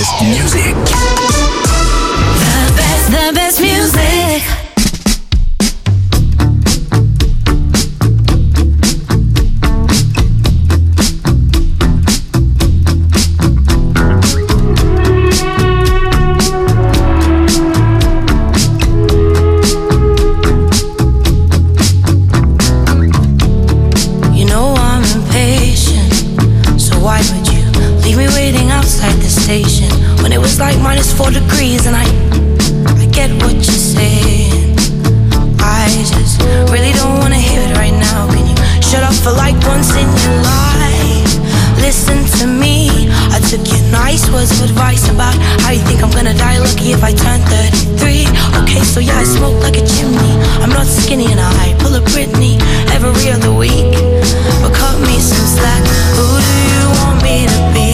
best music. The best music. When it was like -4 degrees, and I get what you're saying. I just really don't wanna hear it right now. Can you shut up for like once in your life? Listen to me. I took your nice words of advice about how you think I'm gonna die lucky if I turn 33. Okay, so yeah, I smoke like a chimney. I'm not skinny and I pull a Britney every other week. But cut me some slack. Who do you want me to be?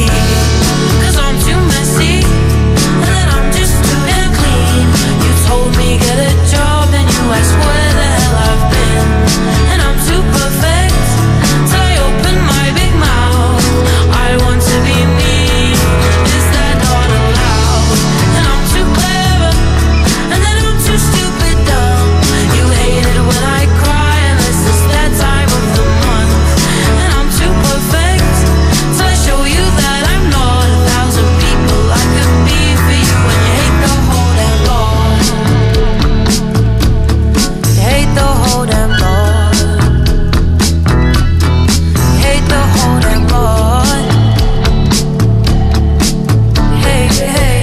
Told me get a job, then you ask where the hell I've been. And I'm too perfect till I open my big mouth. I want to be me, is that not allowed? And I'm too clever, and then I'm too stupid dumb. You hate it when I cry, unless it's that time of the month. And I'm too perfect till I show you that I'm not 1,000 people I could be for you. And you hate the whole damn law. Hate the whole damn Lord. Hate the whole damn Lord. Hey, hey.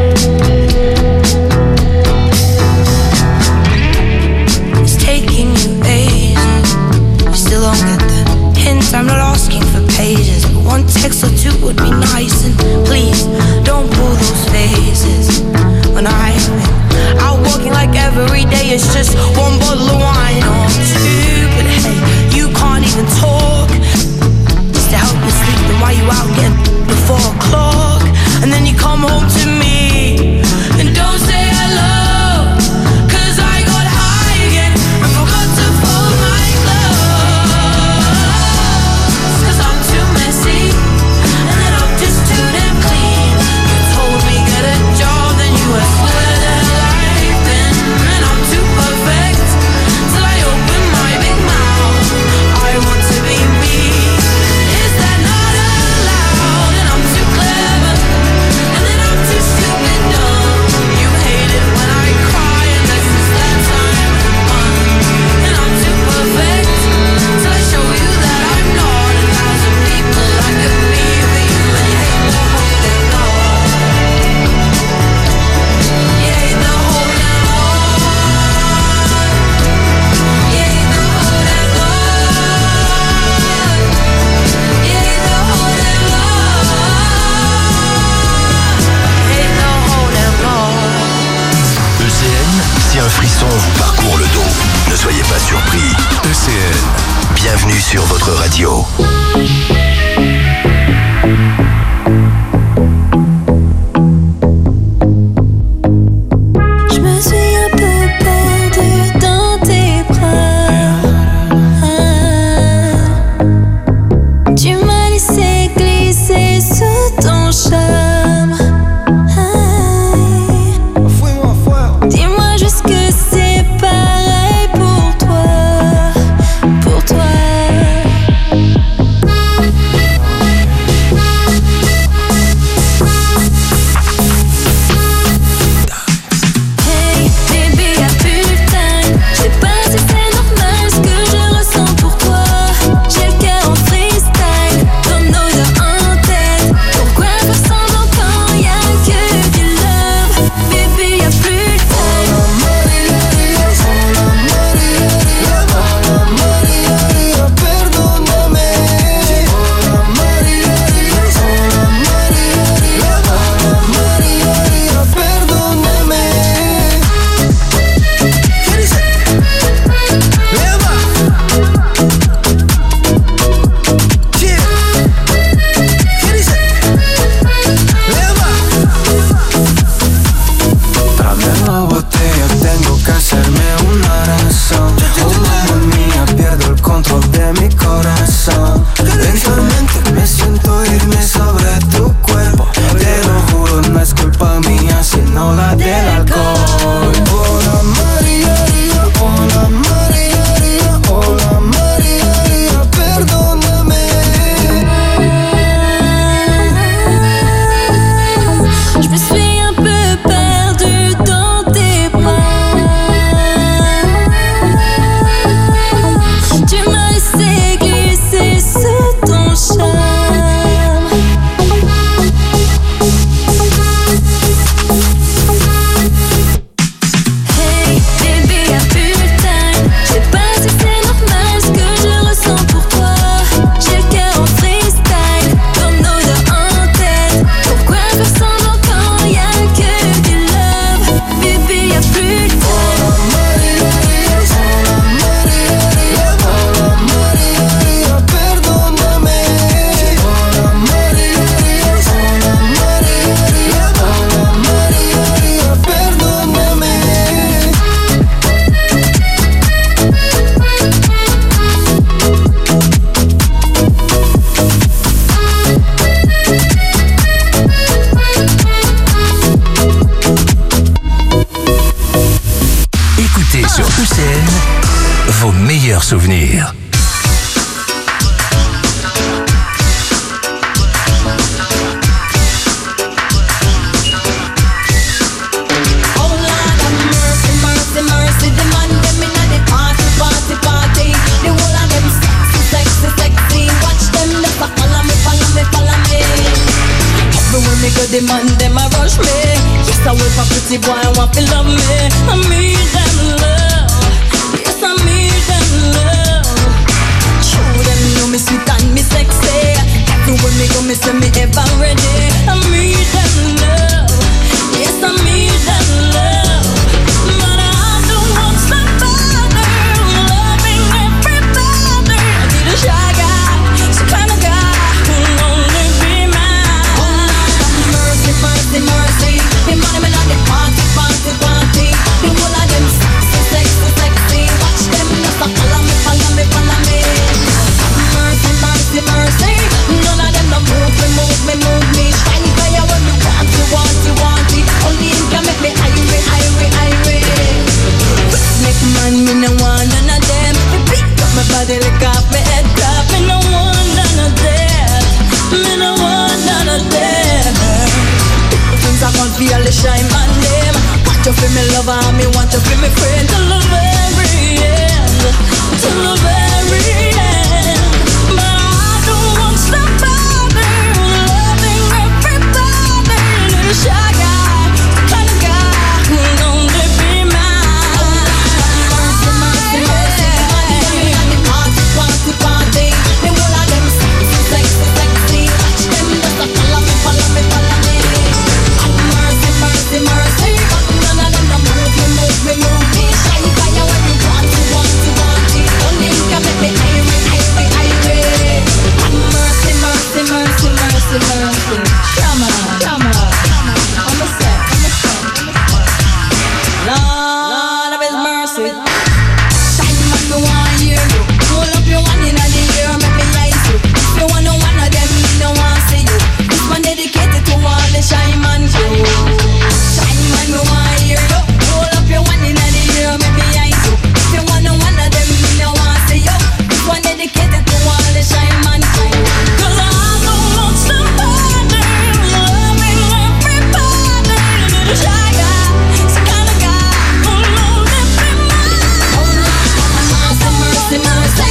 It's taking you ages. You still don't get the hint. I'm not asking for pages, but one text or two would be nice. And please don't pull those faces when I'm out walking like every day. It's just one bottle of wine or two. But hey, you can't even talk. Just to help me sleep, then why you out getting before 4 o'clock? And then you come home to me and don't say hello. 'Cause I got high again and forgot to fold my clothes. 'Cause I'm too messy and then I'm just too damn clean. You told me get a job, then you asked where the hell I've been. And I'm too perfect till I open my big mouth. I want to be me, is that not allowed? And I'm too clever, and then I'm too stupid dumb. You hate it when I cry, unless it's that time of the month. And I'm too perfect till I show you that I'm not 1,000 people I could be for you. And you hate the whole damn Lord. You hate the whole damn Lord. You hate the whole damn Lord. You hate the whole damn Lord. You hate the whole damn Lord. ECN, si un frisson vous parcourt le dos, ne soyez pas surpris. ECN, bienvenue sur votre radio. Je me suis un peu perdue dans tes bras. Tu m'as laissé glisser sous ton charme. Dis-moi juste que c'est pareil pour toi, pour toi. souvenirs. The man, them a rush me. Yes, I wait for pretty boy, I want to love me. I need them love. Yes, I need them love. True, them know me sweet and me sexy. Everywhere me go, me say me ever ready. I need them love. Yes, I need them love. But I don't want somebody loving everybody. I need a shy guy, some kind of guy who only be mine. Mercy, mercy, the money me not the party, party, party. The whole of them sexy, sexy, sexy. Watch them just a follow me, follow me, follow me. Mercy, mercy, mercy. None of them no move me, move me, move me. Shine fire when you want, you want, you want it. Only him can make me irate, irate, irate. Make man, me no want none of them. Me pick up my body, lick off my head top. Me no want none of them. Me no want none of them. Things I can't feel the shine man them. Want you feel me lover, me want you feel me friend. Till the very end, till the very end. But I don't want somebody loving everybody. Need a shy guy, the kind of guy who only be mine. Mercy, mercy, mercy. The party, party, party. The whole of them sexy, sexy, sexy. Watch them just a follow me, follow me, follow me. Mercy, mercy, none of them no move me, move me, move me. Shine fire when you want, you want, you want it. Only you can make me irate, irate, irate. Mercy, mercy, mercy, mercy, mercy. Shama, shama, I'm a set, I'm a set. Lord of His mercy. Shine man, me want hear you. Hold up your one in the ear, make me eyes you. If you want no one of them, me no want see you. This one dedicated to all the shine man crew. Shine man, me want hear you. Hold up your one in the ear, make me eyes you. If you want no one of them, me no want see you. This one dedicated to all the shine man crew. 'Cause I don't want somebody loving everybody. Need a shy guy, some kind of guy who knows every man. Mercy, mercy, mercy.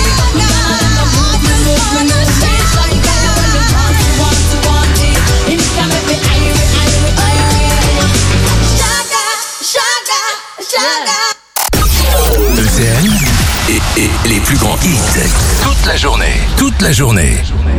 ECN et les plus grands hits. Toute la journée. Toute la journée.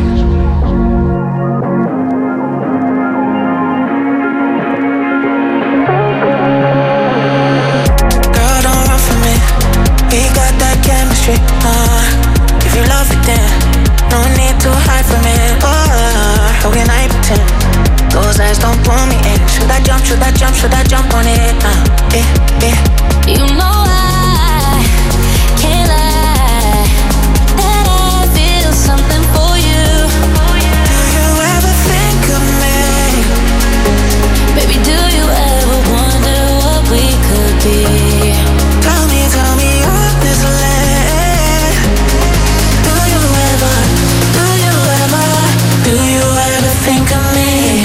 Girl, don't run from me. We got that chemistry. If you love it, then no need to hide from it. How can I pretend? Those eyes don't pull me in. Should I jump? Should I jump? Should I jump on it? You know I can't lie that I feel something for you. Do you ever think of me? Baby, do you ever wonder what we could be? Tell me honestly. Do you ever think of me?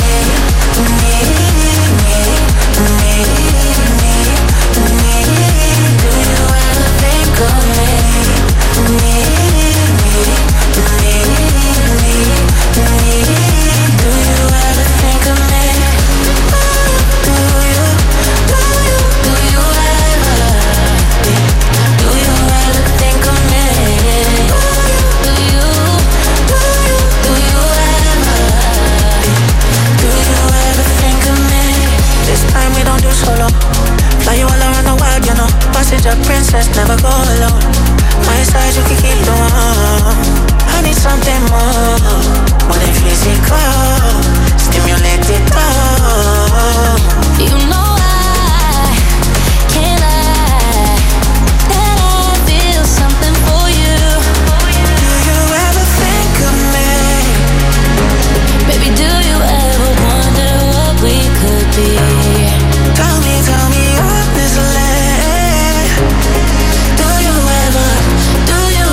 Fly you all around the world, you know. Passenger princess, never go alone. My side, you can keep the warm. I need something more than physical. Stimulate it all. You know I can't lie that I feel something for you. Do you ever think of me? Baby, do you ever wonder what we could be? Tell me honestly. Do you ever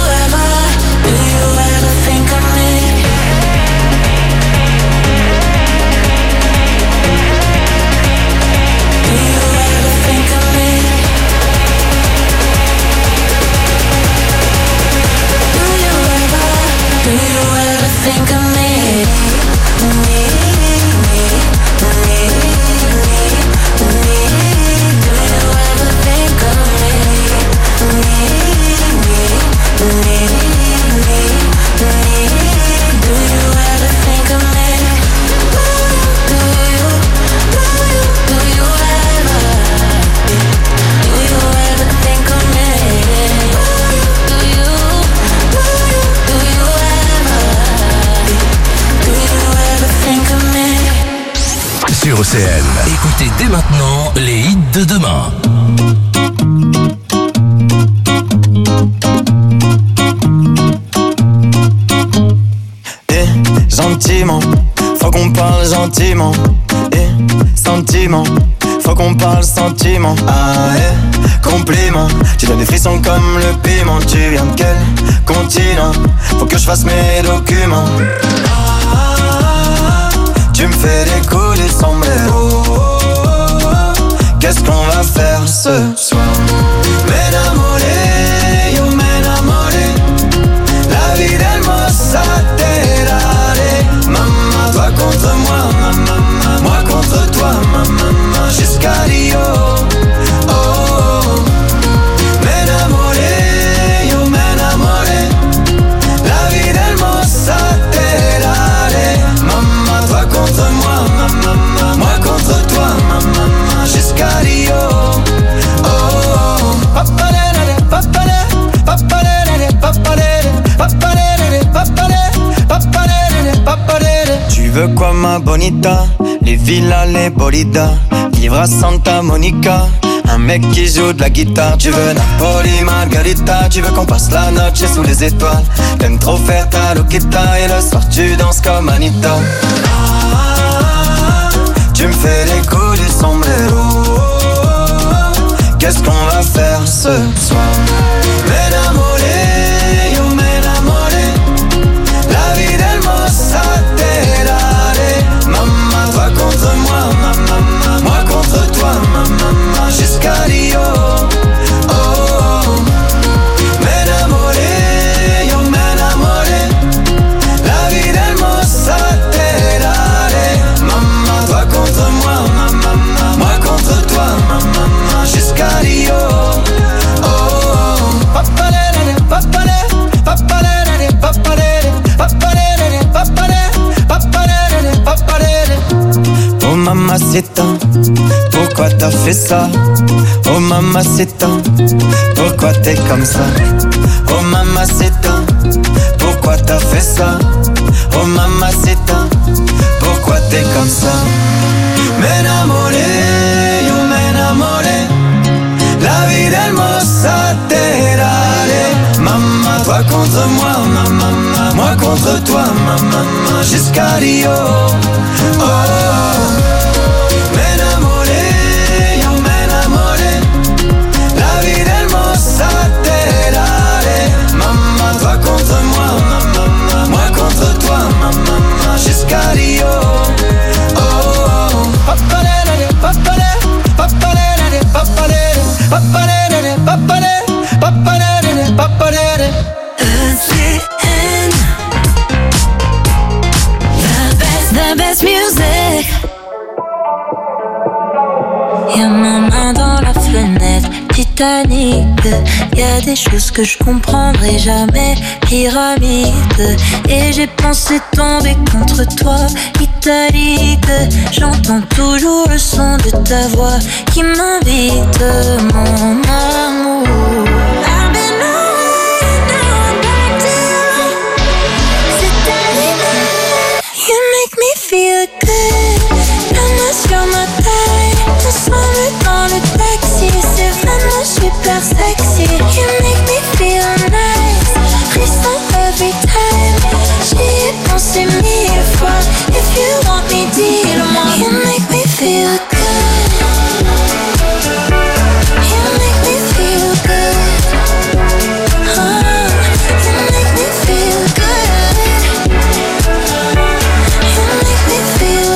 Sur OCN. Écoutez dès maintenant les hits de demain. Gentiment, faut qu'on parle gentiment. Sentiment, faut qu'on parle sentiment. Compliment, tu donnes des frissons comme le piment. Tu viens de quel continent? Faut que je fasse mes documents. Tu me fais décoller le sombrero. Qu'est-ce qu'on va faire ce soir? M'enamoré, yo m'enamoré. La vida hermosa te daré. Maman, toi contre moi, maman, moi contre toi, maman, jusqu'à Rio. Oh, m'enamoré, yo m'enamoré. La vida hermosa te daré. Maman, toi contre moi, maman, moi contre toi, maman, jusqu'à Rio. Oh, papalere, papalere, papalere, papalere, papalere, papalere, papalere, papalere. Tu veux quoi ma bonita? Les villas, les bolidas, vivre à Santa Monica. Un mec qui joue de la guitare. Tu veux Napoli, Margarita. Tu veux qu'on passe la noche sous les étoiles. T'aimes trop faire ta loquita. Et le soir tu danses comme Anita. Tu me fais les coups du sombrero. Qu'est-ce qu'on va faire ce soir? M'enamoré, yo m'enamoré. La vida hermosa te daré. Maman, toi contre moi, maman, moi contre toi, maman, jusqu'à Rio. Oh, m'enamoré, yo m'enamoré. La vida hermosa te daré. Maman, toi contre moi, maman, moi contre toi, maman, jusqu'à Rio. Oh, papalere, papalere, papalere, papalere, papalere, papalere, papalere, papalere. Oh mamacita, pourquoi t'as fait ça? Oh mamacita, pourquoi t'es comme ça? Oh mamacita, pourquoi t'as fait ça? Oh mamacita, pourquoi t'es comme ça? M'enamoré, yo m'enamoré. La vida hermosa te daré. Maman, toi contre moi, maman, moi contre toi, maman, jusqu'à Rio. Oh, m'enamoré, yo m'enamoré. La vida hermosa te daré. Maman, toi contre moi, maman, moi contre toi, maman, jusqu'à Rio. Oh, papalere, papalere, papalere, papalere, papalere, papalere, papalere, papalere. ECN, the best music. Y'a ma main dans la fenêtre, Titanic. Y'a des choses que je comprendrai jamais, pyramide. Et j'ai pensé tomber contre toi, italique. J'entends toujours le son de ta voix qui m'invite, mon amour. I've been away, now I'm back to you. C'est terminé. You make me feel good. La main sur ma taille, ensemble dans le taxi. C'est vraiment super sexy. You make me feel nice. Frisson every time. J'y ai pensé 1000 fois. If you want me, dis-le-moi. You make me feel good. You make me feel good. You make me feel good. You make me feel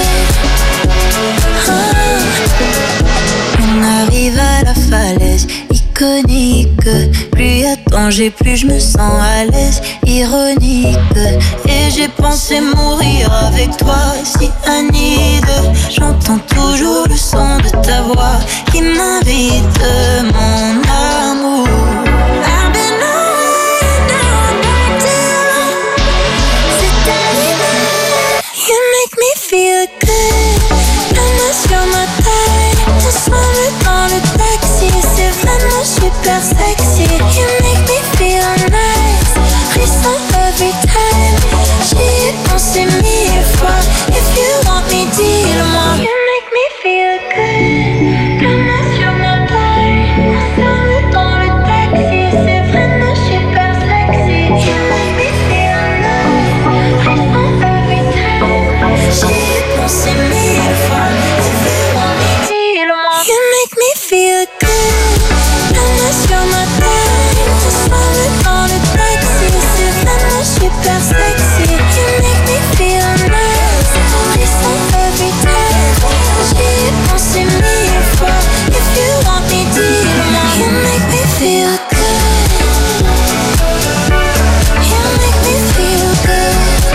good. On arrive à la falaise iconique. Plus y a danger, plus je me sens à l'aise. ironique. Et j'ai pensé mourir avec toi, si Anide. J'entends toujours le son de ta voix qui m'invite, mon amour. I've been away, now I'm back to you. C'est arrivé, you make me feel good. La main sur ma taille, ensemble dans le taxi. C'est vraiment super sexy. You make me feel nice, frisson every time. J'y ai pensé 1000 fois. If you want me, dis-le-moi. You make me feel good. La main sur ma taille, ensemble dans le taxi. C'est vraiment super sexy. You make me feel nice, frisson every time. J'y ai pensé 1000 fois. If you want me, dis-le-moi. You make me feel good. La main sur ma taille, ensemble dans le taxi. C'est vraiment super sexy. You make me feel nice, frisson every time. J'y ai pensé 1000 fois. If you want me, dis-le-moi. You make me feel good. You make me feel good.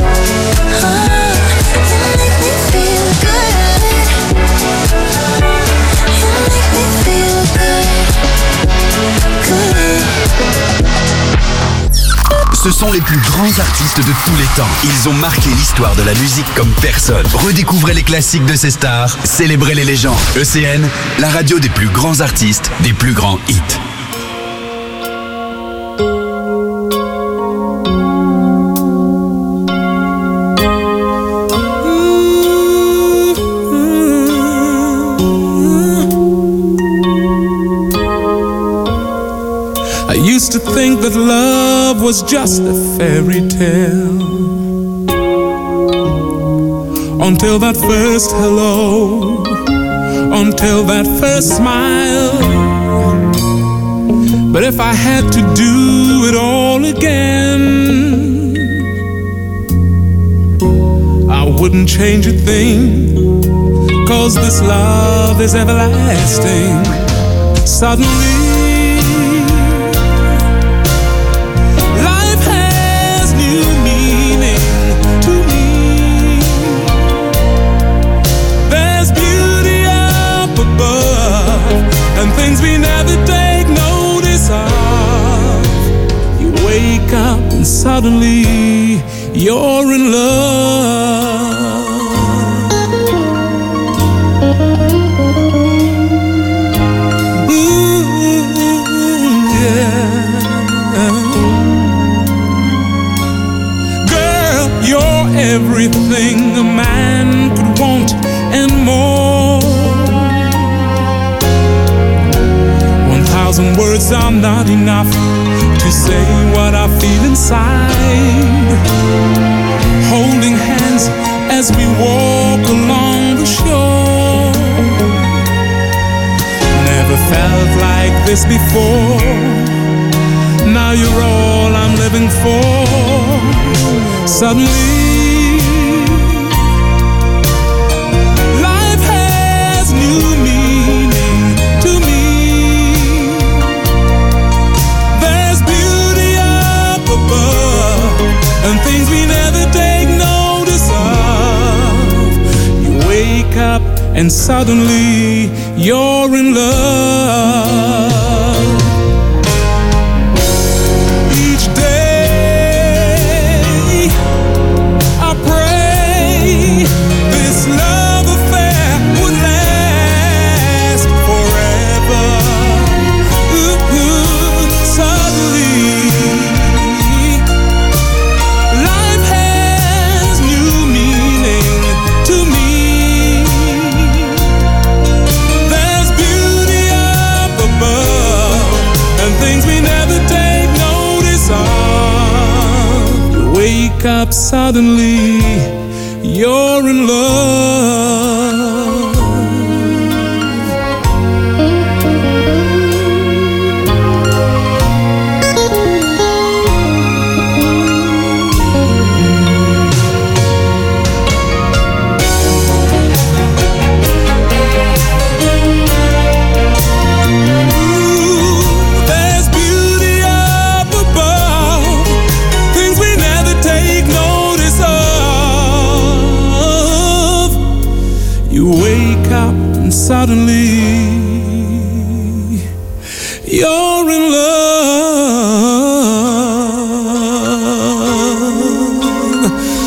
You make me feel good. You make me feel good. Good. Ce sont les plus grands artistes de tous les temps. Ils ont marqué l'histoire de la musique comme personne. Redécouvrez les classiques de ces stars, célébrez les légendes. ECN, la radio des plus grands artistes, des plus grands hits. I used to think that love was just a fairy tale, until that first hello, until that first smile. But if I had to do it all again, I wouldn't change a thing, 'cause this love is everlasting. Suddenly and things we never take notice of. You wake up and suddenly you're in love. Yeah. Girl, you're everything a man could want and more. 1,000 words are not enough to say what I feel inside. Holding hands as we walk along the shore. Never felt like this before. Now you're all I'm living for. Suddenly life has new meaning to me. And things we never take notice of. You wake up and suddenly you're in love. Each day I pray this love affair would last forever. Suddenly wake up suddenly, you're in love. Ooh, there's beauty up above. wake up and suddenly you're in love.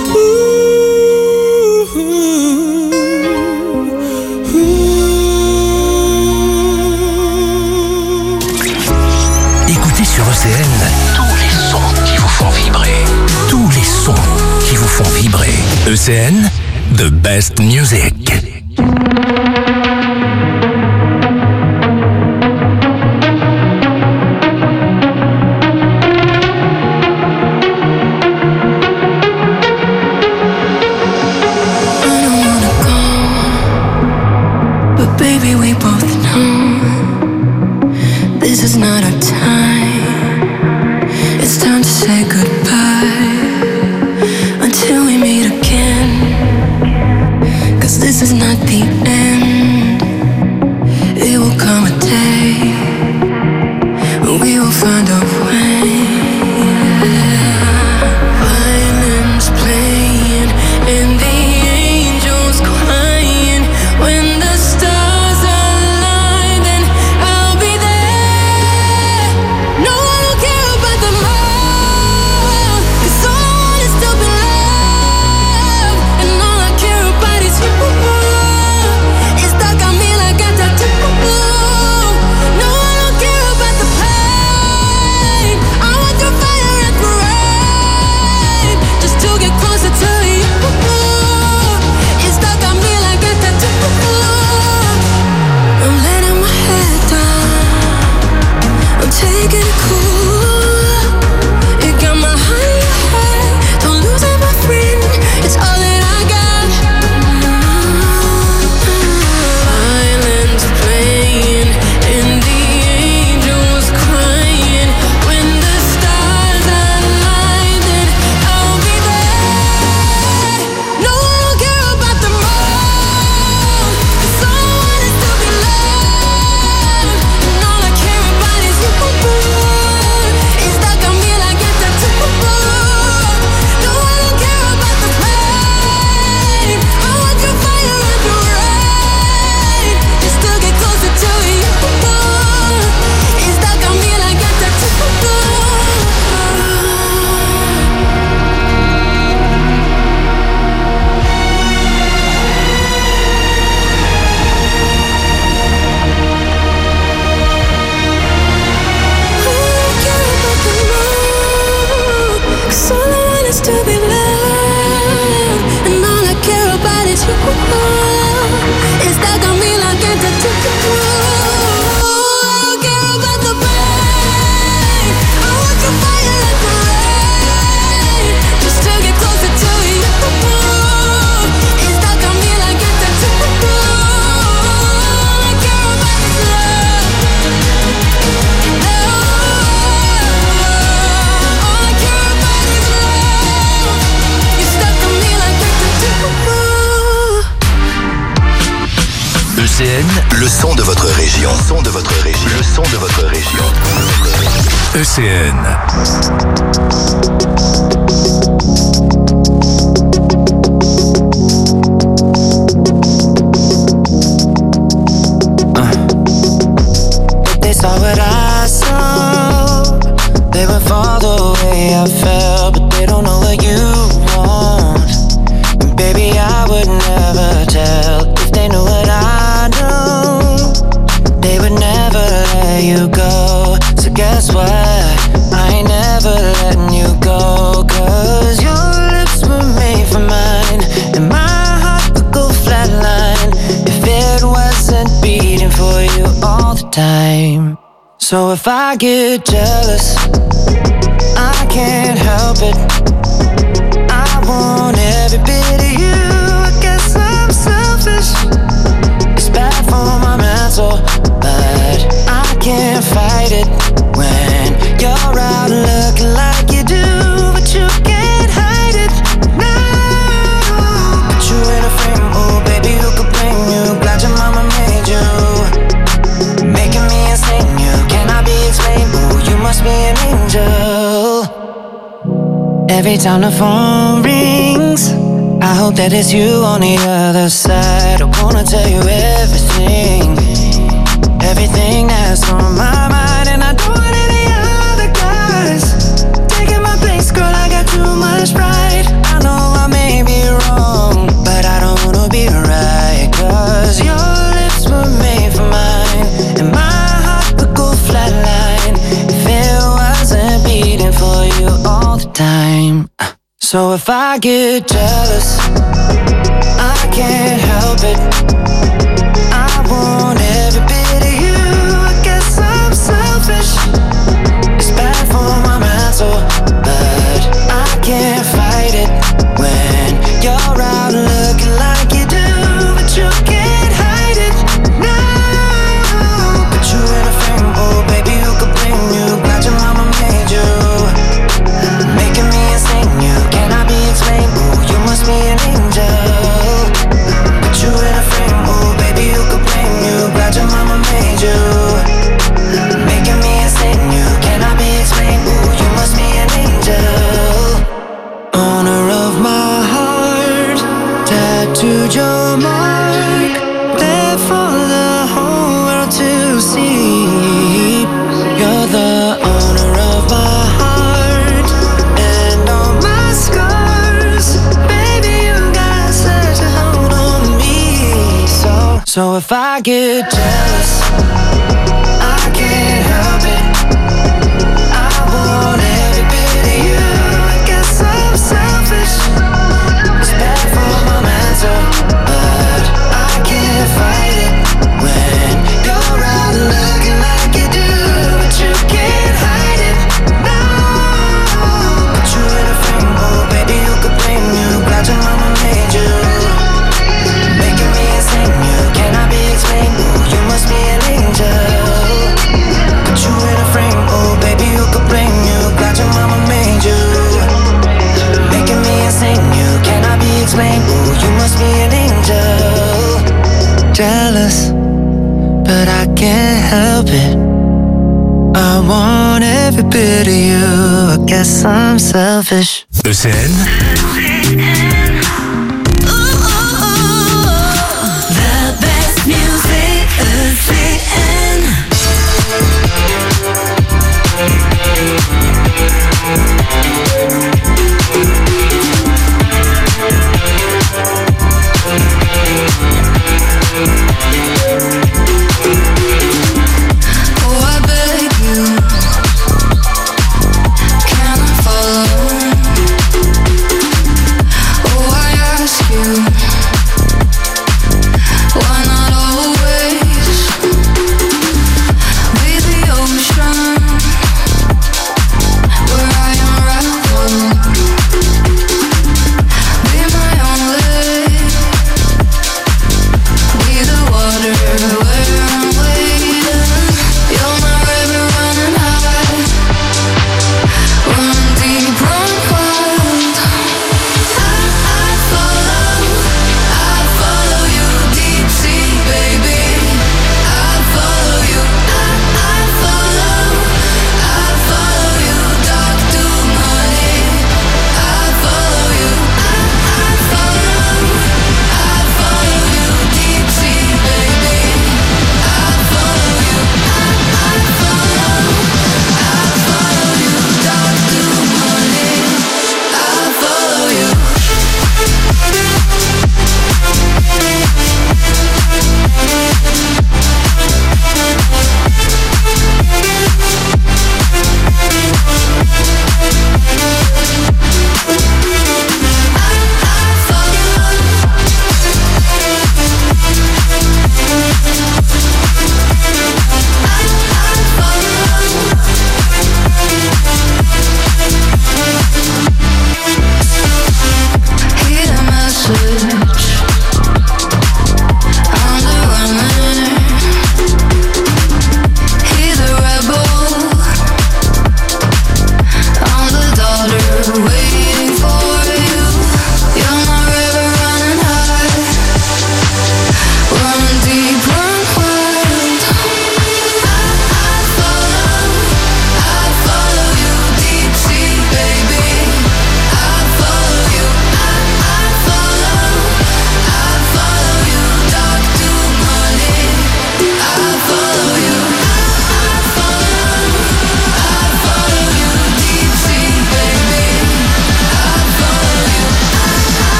Écoutez sur ECN tous les sons qui vous font vibrer. Tous les sons qui vous font vibrer. ECN, the best music. Le son de votre région. Le son de votre région. Le son de votre région. ECN. They saw what I saw. They would fall the way I felt, but they don't know what you want. And baby, I would never tell if they knew what I know. They would never let you go. So guess what? I ain't never letting you go. 'Cause your lips were made for mine, and my heart would go flatline if it wasn't beating for you all the time. So if I get jealous, I can't help it. I want every bit of you. I guess I'm selfish. It's bad for my mental, but I can't fight it when you're out looking like you do, but you can't hide it. No, put you in a frame, oh baby, who could blame you? Glad your mama made you, making me insane. You cannot be explained. Oh, you must be an angel. Every time the phone rings, I hope that it's you on the other side. I wanna tell you everything, everything that's on my mind. And I don't want any other guys taking my place, girl, I got too much pride. I know I may be wrong, but I don't wanna be right. Cause your lips were made for mine, and my heart would go flatline if it wasn't beating for you all the time. So if I get jealous, I can't help it. I want every bit of you. I guess I'm selfish. It's bad for my mental, but I can't fight it when you're out looking like you do. But you can't hide it, no. Put you in a frame, oh baby, who could blame you? Glad your mama made you, making me insane. You cannot be explained, oh, you must be an angel. Put you in a frame, oh baby, who could blame you? Glad your mama made you, making me insane. You cannot be explained, oh, you must be an angel. Owner of my heart, tattooed your mark, there for the whole world to see. You're the owner of my heart and all my scars. Baby, you got such a hold on me. So if I get jealous, I can't help it. I want every bit of you. I guess I'm selfish. It's bad for my mental, but I can't fight it when you're out looking like you do. But you can't hide it, no. Put you in a frame, oh baby, who could blame you? Glad your mama made you, making me insane. You cannot be explained, oh, you must be an angel. Put you in a frame, oh baby, who could blame you? Glad your mama made you, making me insane. You cannot be explained, oh, you must be an angel. Jealous, but I can't help it. I want every bit of you. I guess I'm selfish. ECN, The best music, ECN. Oh, I beg you, can I follow? Oh,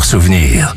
souvenirs.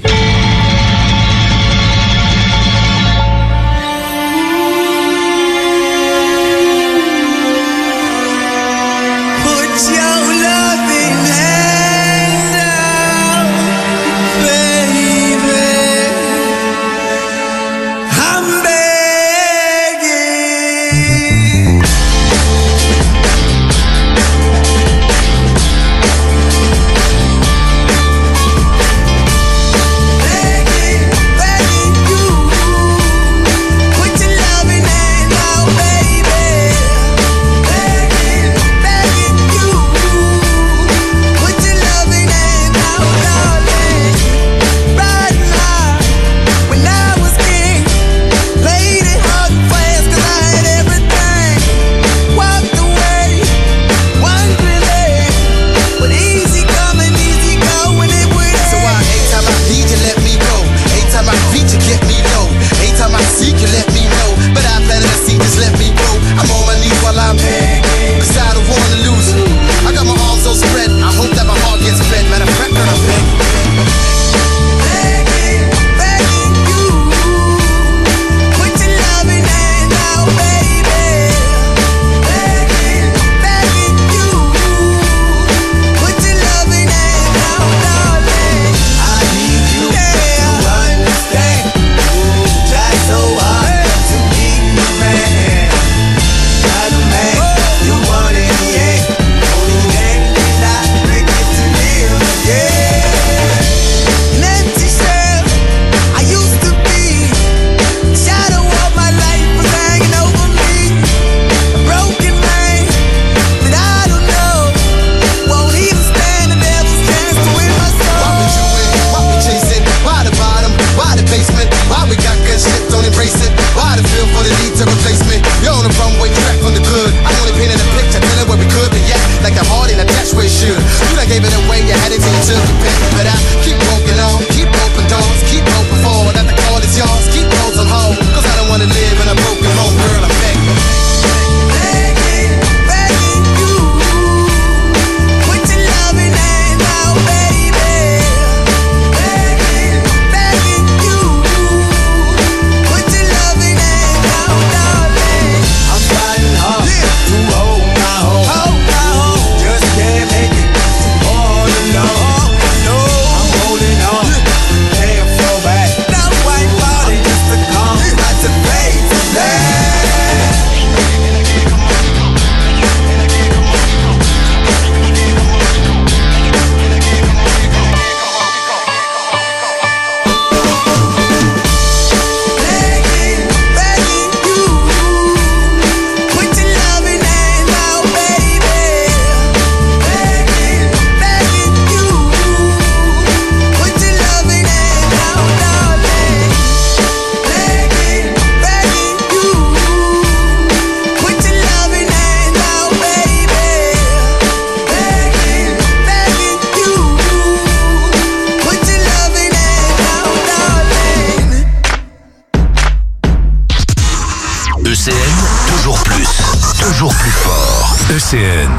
ECN.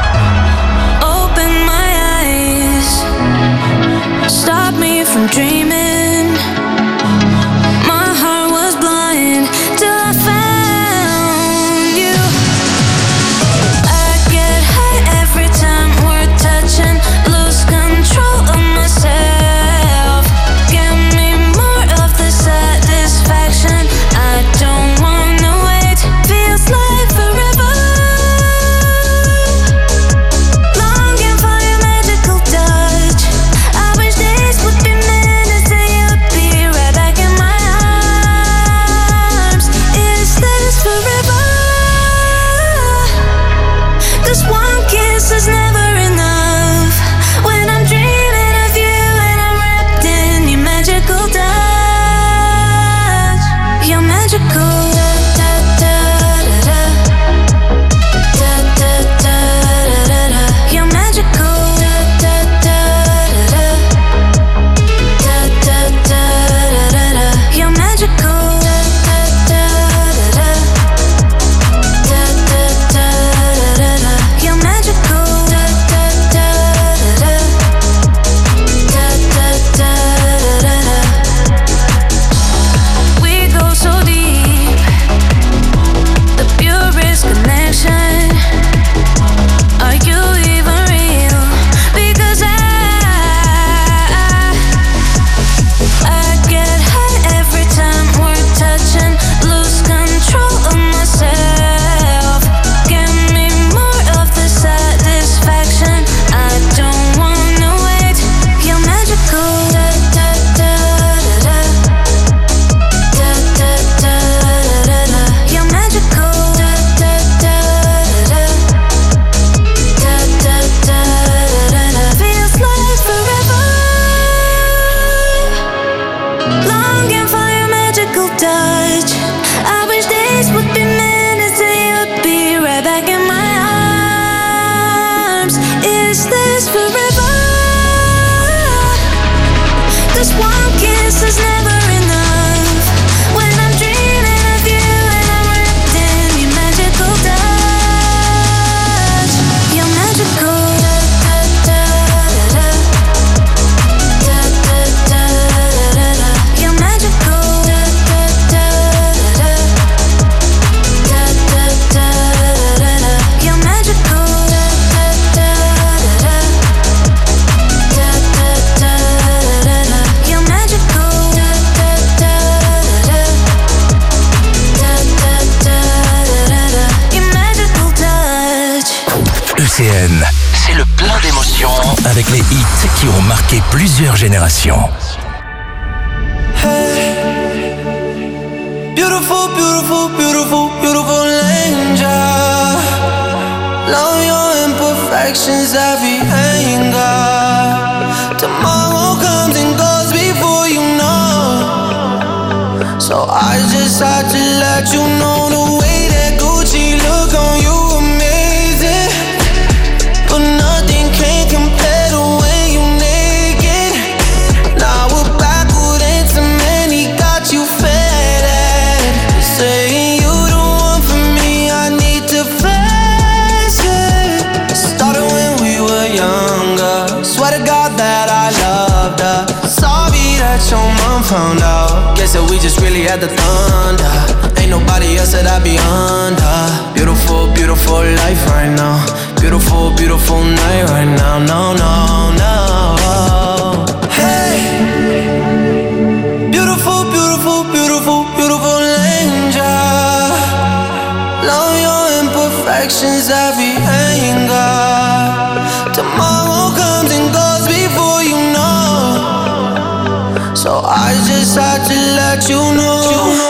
Open my eyes, stop me from dreaming. My heart was blind till I found you. I get high every time we're touching, lose control of myself. Give me more of the satisfaction. I don't wanna wait, feels like forever. Longing for your magical touch. I wish days would be minutes and avec les hits qui ont marqué plusieurs générations. Beautiful, beautiful, beautiful, beautiful angel. Love your imperfections, every anger. Tomorrow comes and goes before you know. So I just had to let you know the way that Gucci look on you amazing. But nothing can compare to when you naked. Now we're backward and cement, he got you fed. Saying you the one for me, I need to face it. Started when we were younger. Swear to God that I loved her. Sorry that your mom found out. Guess that we just really had the thunder. Ain't nobody else that I be under. Beautiful, beautiful life right now. Beautiful, beautiful night right now. No, no, no. Hey, beautiful, beautiful, beautiful, beautiful angel. Love your imperfections, every anger. Tomorrow comes and goes before you know. So I just had to let you know.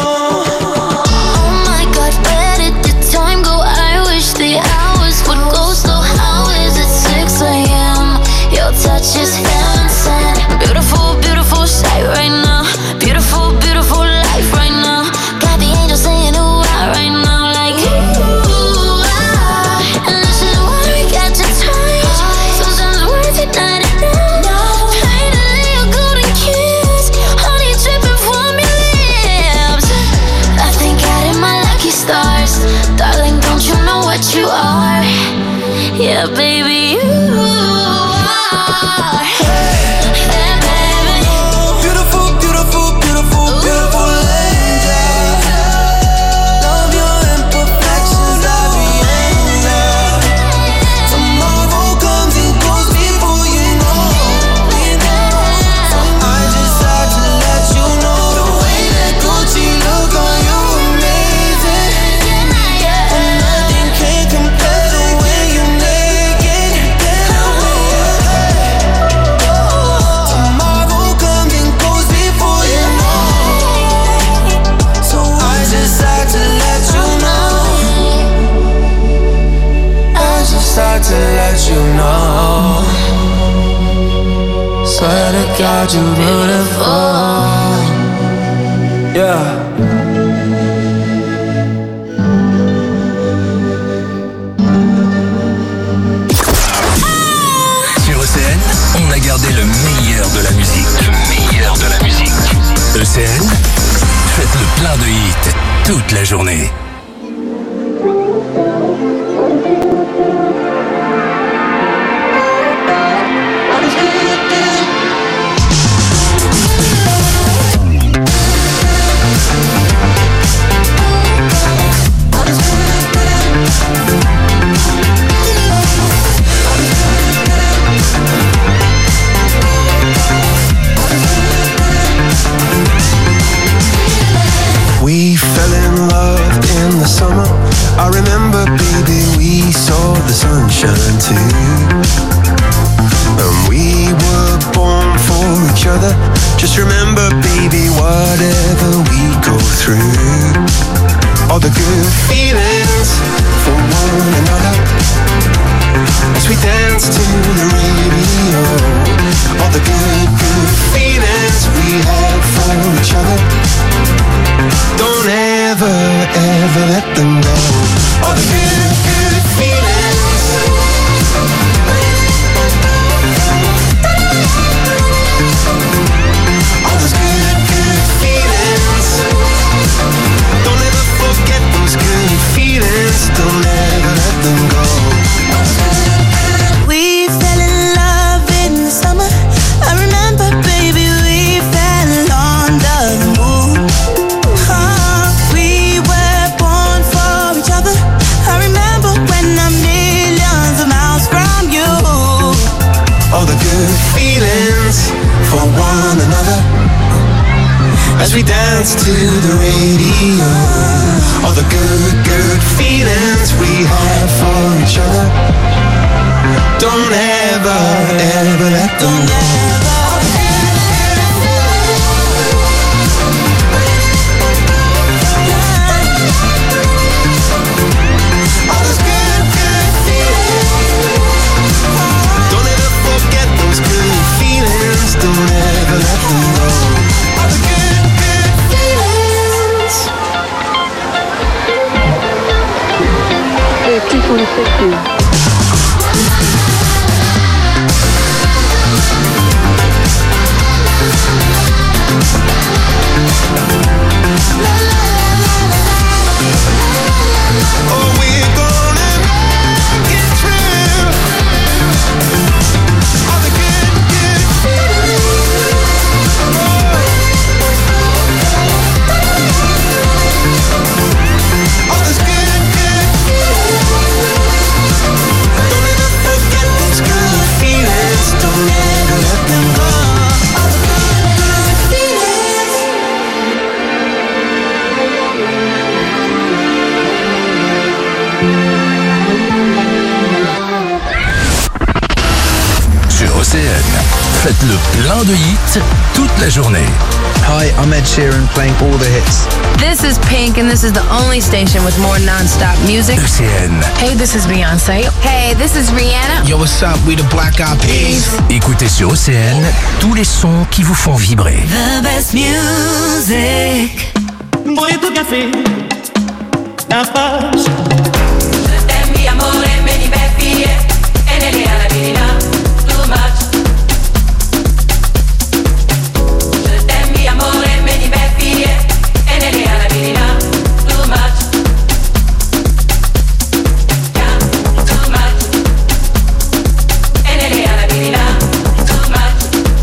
Oh my God, where did the time go? I wish the hours would go slow. How is it 6 a.m.? Your touch is heaven sent. Beautiful, beautiful sight right now. Beautiful, beautiful life right now. Got the angels saying ooh ah right now, like ooh ah. And this is why we got to touch. Sometimes words ignite it now. Finally a golden kiss, honey dripping from your lips. I thank God in my lucky stars, darling. Don't you know what you are? Yeah, baby, you are. Beautiful, beautiful, beautiful, beautiful angel. Love your imperfections, every anger. Tomorrow comes and goes before you know. So I just had to let you know the way that Gucci look on you amazing. And nothing can compare to when you naked. Tomorrow comes and goes before you know. So I just had to let you know. I just had to let you know. Swear to God you're beautiful. Yeah. Sur ECN, on a gardé le meilleur de la musique. Le meilleur de la musique. ECN, faites le plein de hits toute la journée. We fell in love in the summer. I remember, baby, we saw the sunshine too. And we were born for each other. Just remember, baby, whatever we go through, all the good feelings for one another, as we dance to the radio. All the good, good feelings we have for each other, don't ever, ever let them go. All the good, good feelings. All those good, good feelings. Don't ever forget those good feelings. Don't ever let them go. We fell in love in the summer. I remember, baby, we fell under the moon. We were born for each other. I remember when I'm millions of miles from you. All the good feelings for one another, as we dance to the radio. All the good, good feelings we have for each other, don't ever never, ever let them go. Don't ever let them go. All the good, good feelings. Hey, T-46. Oh, we're gonna make it through. All the good, good feelings. All this good, good feelings. Don't ever forget those good feelings. Don't ever let them go. All the good, good feelings. Sur OCN, faites le plein de hits toute la journée. Hi, I'm Ed Sheeran playing all the hits. This is Pink, and this is the only station with more non-stop music. OCN. Hey, this is Beyoncé. Hey, this is Rihanna. Yo, what's up? We the Black Eyed Peas. Écoutez sur OCN tous les sons qui vous font vibrer. The best music. Bonito café, la paz. Je t'aime, mi amore, me diverti, e nelle alla virina, too much. Je t'aime, mi amore, me diverti, e nelle alla virina, too much. Yeah, too much. E nelle alla virina, too much.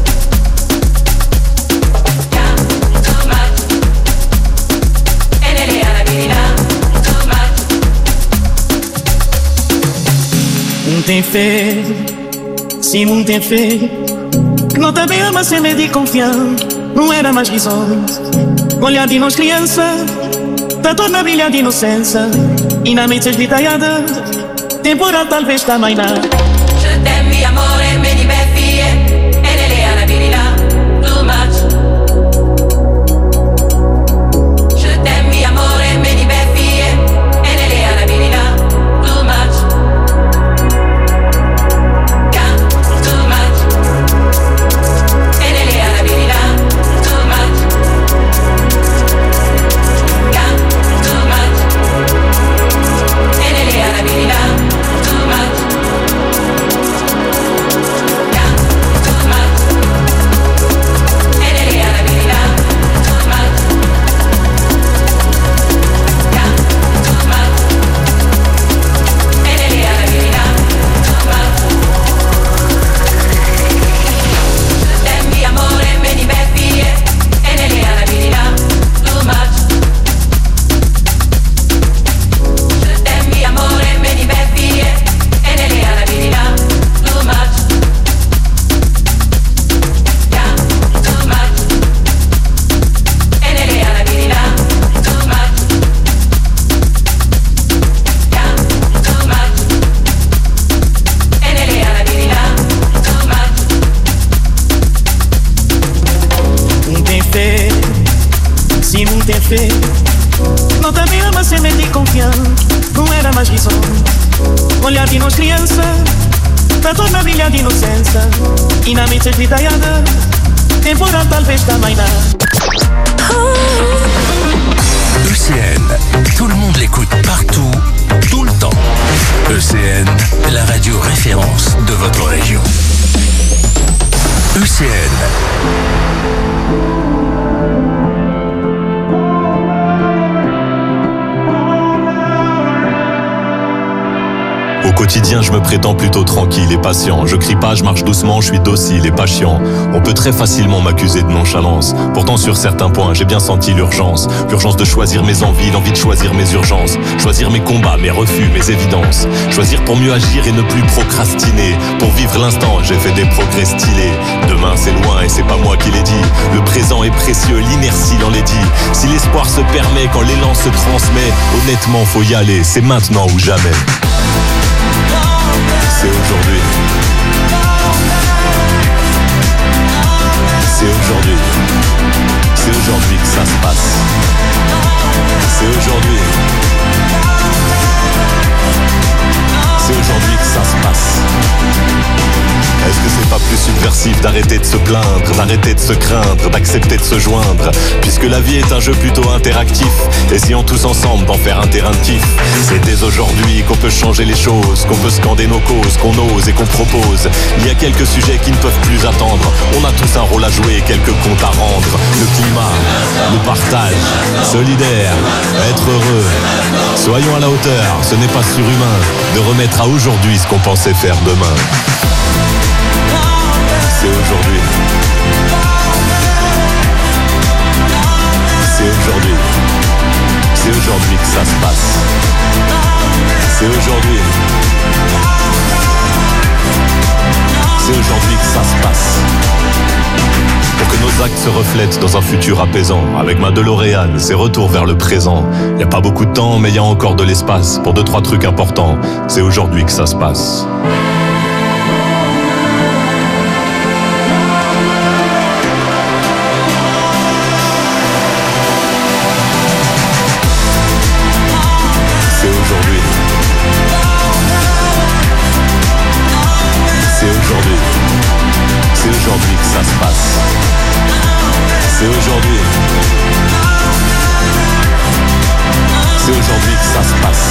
Yeah, too much. E nelle alla virina, too much. Tem fé, sim, não tem fé. Não te bem, mas sem medo e confiança. Não era mais visões. Olhar de nós criança, tá torna brilhar de inocência. E na mente esvitalhada, temporal talvez também não. Je t'aime, mi amore, me diverti, e nelle alla virina, too much. Je t'aime, mi amore, me diverti, e nelle alla virina, too much. Yeah, too much. E nelle alla virina, too much. Yeah, too much. E nelle alla virina, too much. fé. Não te me ama sem medo e confiança. Não era mais visão. Olhar de nós criança, pra tornar brilhar de inocência. E na mente esvitalhada, temporal talvez também não. ECN, tout le monde l'écoute partout, tout le temps. ECN, la radio référence de votre région. ECN. Au quotidien, je me prétends plutôt tranquille et patient. Je crie pas, je marche doucement, je suis docile et pas chiant. On peut très facilement m'accuser de nonchalance. Pourtant, sur certains points, j'ai bien senti l'urgence. L'urgence de choisir mes envies, l'envie de choisir mes urgences. Choisir mes combats, mes refus, mes évidences. Choisir pour mieux agir et ne plus procrastiner. Pour vivre l'instant, j'ai fait des progrès stylés. Demain, c'est loin et c'est pas moi qui l'ai dit. Le présent est précieux, l'inertie l'en l'est dit. Si l'espoir se permet, quand l'élan se transmet, honnêtement, faut y aller, c'est maintenant ou jamais. C'est aujourd'hui. aujourd'hui que ça se passe. C'est aujourd'hui. C'est aujourd'hui que ça se passe. Est-ce que c'est pas plus subversif d'arrêter de se plaindre, d'arrêter de se craindre, d'accepter de se joindre? Puisque la vie est un jeu plutôt interactif, essayons tous ensemble d'en faire un terrain de kiff. C'est dès aujourd'hui qu'on peut changer les choses, qu'on peut scander nos causes, qu'on ose et qu'on propose. Il y a quelques sujets qui ne peuvent plus attendre. On a tous un rôle à jouer et quelques comptes à rendre. Le climat, le partage, solidaire, être heureux. Soyons à la hauteur, ce n'est pas surhumain de remettre à aujourd'hui ce qu'on pensait faire demain. C'est aujourd'hui. C'est aujourd'hui. C'est aujourd'hui que ça se passe. C'est aujourd'hui. C'est aujourd'hui que ça se passe. Pour que nos actes se reflètent dans un futur apaisant. Avec ma DeLorean, c'est retour vers le présent. Y a pas beaucoup de temps, mais y a encore de l'espace pour 2-3 trucs importants. C'est aujourd'hui que ça se passe. C'est aujourd'hui que ça se passe. C'est aujourd'hui. C'est aujourd'hui que ça se passe.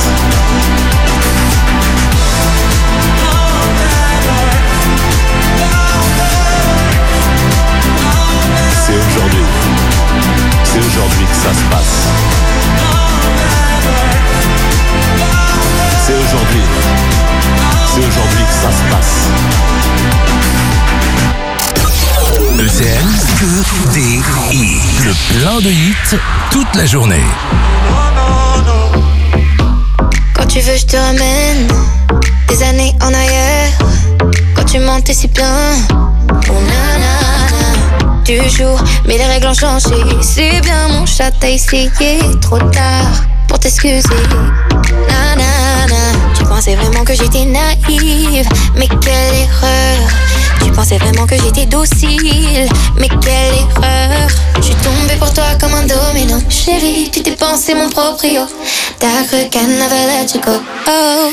C'est aujourd'hui. C'est aujourd'hui que ça se passe. C'est aujourd'hui. C'est aujourd'hui que ça se passe. ECN, que des hits. Le plein de hits toute la journée. Quand tu veux, je te ramène des années en arrière. Quand tu mentais si bien. Oh nanana. Du jour, mais les règles ont changé. C'est bien, mon chat, t'as essayé. Trop tard pour t'excuser. Nanana. Tu pensais vraiment que j'étais naïve. Mais quelle erreur. Tu pensais vraiment que j'étais docile, mais quelle erreur. Je suis tombée pour toi comme un domino. Chérie, tu t'es pensé mon proprio. T'as cru qu'elle never let you go. Oh.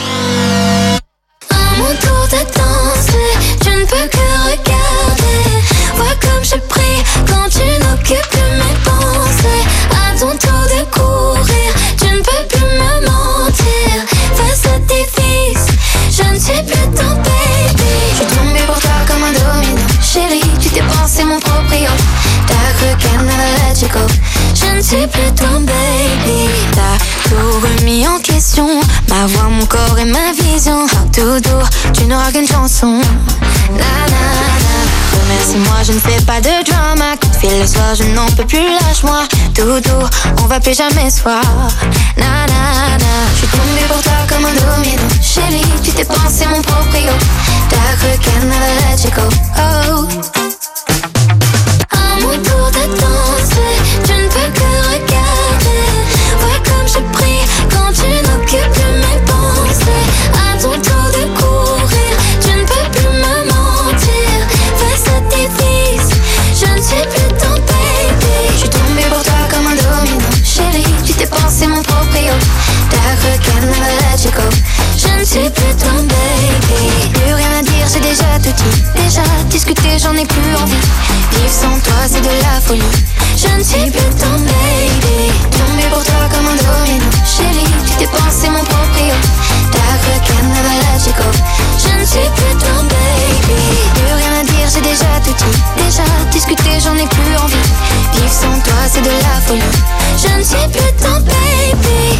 À mon tour de danser, je ne peux que regarder. Vois comme je prie quand tu n'occupes plus mes pensées. À ton tour de courir, tu ne peux plus me mentir. Face à tes fils, je ne suis plus ton baby. Je suis tombée pour toi comme un domino. Chérie, tu t'es pensé mon proprio. T'as cru qu'elle never let you go. Je ne suis plus ton baby. T'as tout remis en question. Ma voix, mon corps et ma vision. Tout doux, tu n'auras qu'une chanson. Na na na. Remercie-moi, je ne fais pas de drama. Coup de fil le soir, je n'en peux plus, lâche-moi. Tout doux, on va plus jamais se voir. Na na na. Je suis tombée pour toi comme un domino. Chérie, tu t'es pensé mon proprio. T'as cru qu'elle never let you go. Oh. À mon tour de danser, je ne peux que regarder. Vois comme je prie quand tu n'occupes plus mes pensées. À ton tour de courir, tu ne peux plus me mentir. Face à tes fils, je ne suis plus ton baby. Je suis tombée pour toi comme un domino. Chérie, tu t'es pensé mon proprio. T'as cru qu'elle never let you go. Je ne suis plus ton baby. Plus rien à dire, j'ai déjà tout dit. Déjà discuté, j'en ai plus envie. Vivre sans toi, c'est de la folie. Je ne suis plus ton baby. Tombé pour toi comme un domino. Chérie, tu t'es pensé mon proprio. T'as cru qu'elle never let you go. Je ne suis plus ton baby. Plus rien à dire, j'ai déjà tout dit. Déjà discuté, j'en ai plus envie. Vivre sans toi, c'est de la folie. Je ne suis plus ton baby.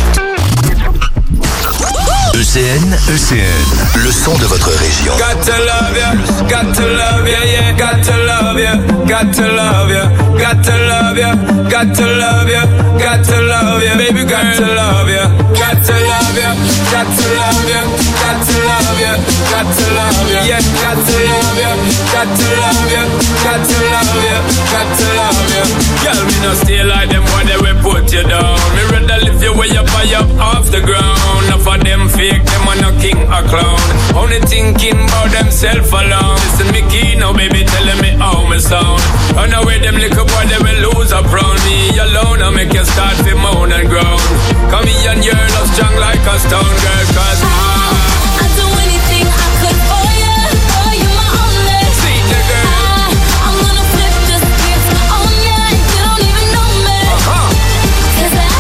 ECN, le son de votre région. Got to love ya, got to love ya, yeah, got to love ya, got to love ya, got to love ya, got to love ya, got to love ya, baby, got to love ya, got to love ya, got to love ya, got to love ya, got to love ya, yeah, got to love ya, got to love ya, got to love ya, got to love ya. Girl, me no stay like them when they will put you down. Me rather lift you where you buy up off the ground. Enough of them fake, them are no king or clown. Only thinking about themself alone. Listen me key now, baby, telling me how me sound. Run away them little boy, they will lose up round me alone. I make you start to moan and groan. Come here and you're love strong like a stone girl. Cause I'd do anything I could for you. Oh, you're my only. See the girl. I'm gonna flip the script on you and you don't even know me. Cause I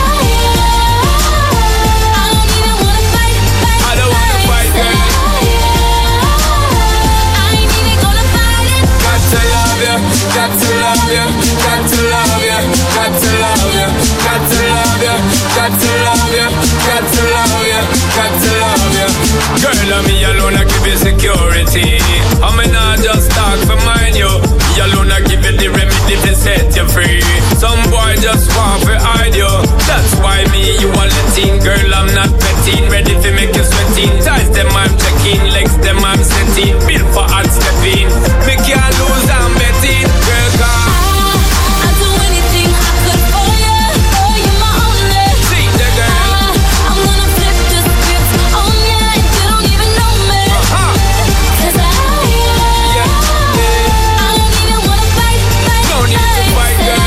don't even wanna fight. I don't wanna fight, girl. I ain't even gonna fight it. Got to love you, got to love you, got to love you, got to love you, got to love you, got to love you, got to love you, got to love you. Girl, I'm me alone, I give you security. I'm not just talk for mine, you. Me alone, I give you the remedy to set you free. Some boy just want to hide you. That's why me, you are letting. Girl, I'm not petting. Ready to make you sweating. Ties them, I'm checking. Legs them, I'm setting. Built for hard stepping. Me can't lose, I'm betting. Girl, come. I'd do anything I could for you. Oh, you're my only. See the girl. I'm gonna flip the script on you and you don't even know me. Cause I don't even wanna fight. Don't need to fight, girl.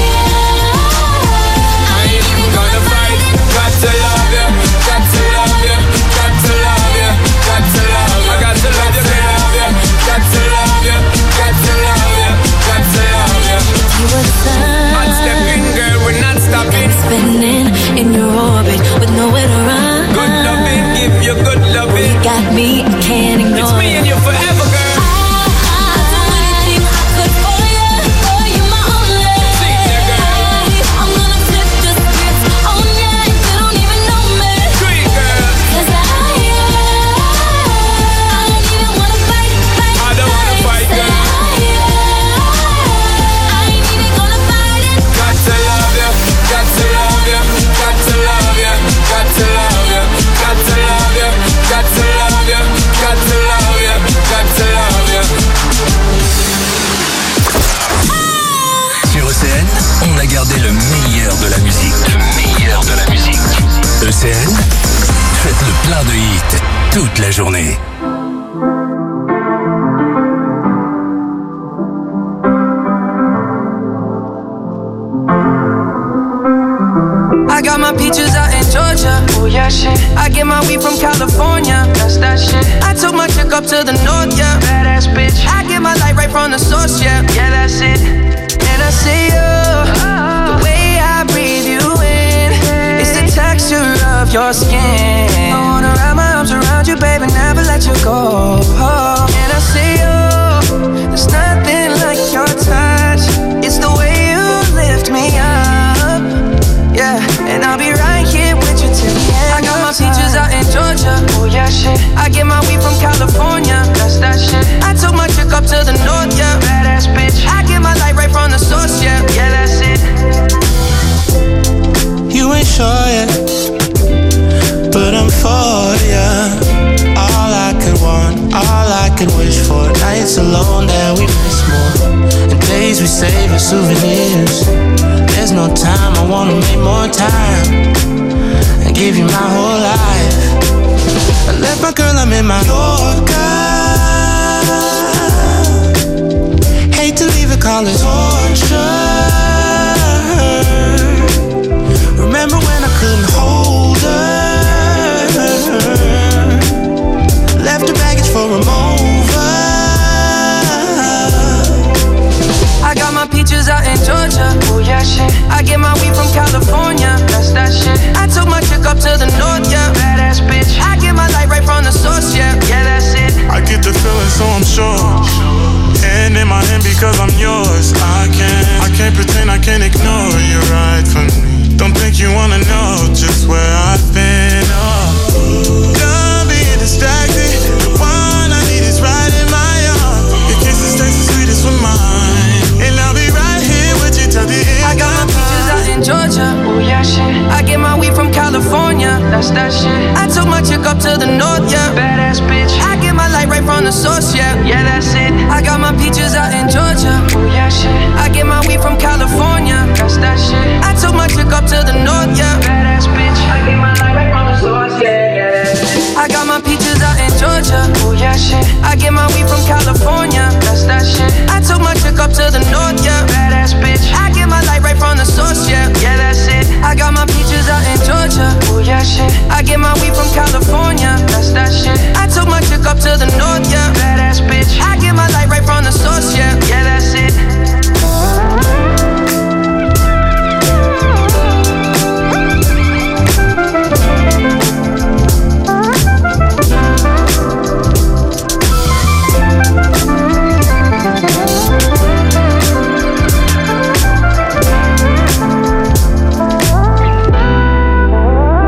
I ain't even gonna fight. Got to love you, got to love you, got to love you, got to love you. I got to love you, baby. Got to love you, got to love you, got to love you. You were the sun. Hot stepping, girl, we're not stopping. Spinning in your orbit with nowhere to run. Good loving, give you good loving. You got me, I can't ignore. It's me and you forever, girl. I'd do anything I could for you. Oh, you're my only. See the girl. I'm gonna flip the script on you and you don't even know me. Sweet girl. Cause I don't even wanna fight. I don't wanna fight, girl. I ain't even gonna fight it. Got to love you, got to love you, got to love you, got to love you, got to love you, got to love you, got to love you, got to love you. Sur ECN, on a gardé le meilleur de la musique. Le meilleur de la musique. ECN, faites le plein de hits toute la journée. I got my peaches out in Georgia. Oh yeah, shit. I get my weed from California. That's that shit. I took my chick up to the north, yeah. Badass bitch. I get my light right from the source, yeah. Yeah, that's it. And I see you, the way I breathe you in. It's the texture of your skin. I wanna wrap my arms around you, baby, never let you go. And I see you, there's nothing like your touch. It's the way you lift me up. Yeah, and I'll be right here with you till the end. I got my peaches out in Georgia. Oh yeah, shit. I get my weed from California. That's that shit. I took my chick up to the north, yeah. Badass bitch. I get my light right from the source, yeah. Yeah, that's it. You ain't sure yet, but I'm for ya. All I could want, all I could wish for. Nights alone that we miss more, and days we save as souvenirs. There's no time, I wanna make more time and give you my whole life. I left my girl, I'm in my Yorker. Hate to leave it, call it torture. Remember when I couldn't hold her? Left her baggage for a mover. I got my peaches out in Georgia. Oh yeah, shit. I get my weed from California. That's that shit. I took my chick up to the north, yeah. Badass bitch. I get my light right from the source, yeah. Yeah, that's it. I get the feeling, so I'm sure. And in my hand because I'm yours. I can't pretend, I can't ignore you right from me. Don't think you wanna know just where I've been. Oh, done being distracted. The one I need is right in my arms. Your kisses taste the sweetest with mine, and I'll be right here with you till the end. I got my peaches out in Georgia. Oh yeah, shit. I get my weed from California. That's that shit. I took my chick up to the north, yeah. Badass bitch. I get my light right from the source, yeah. Yeah, that's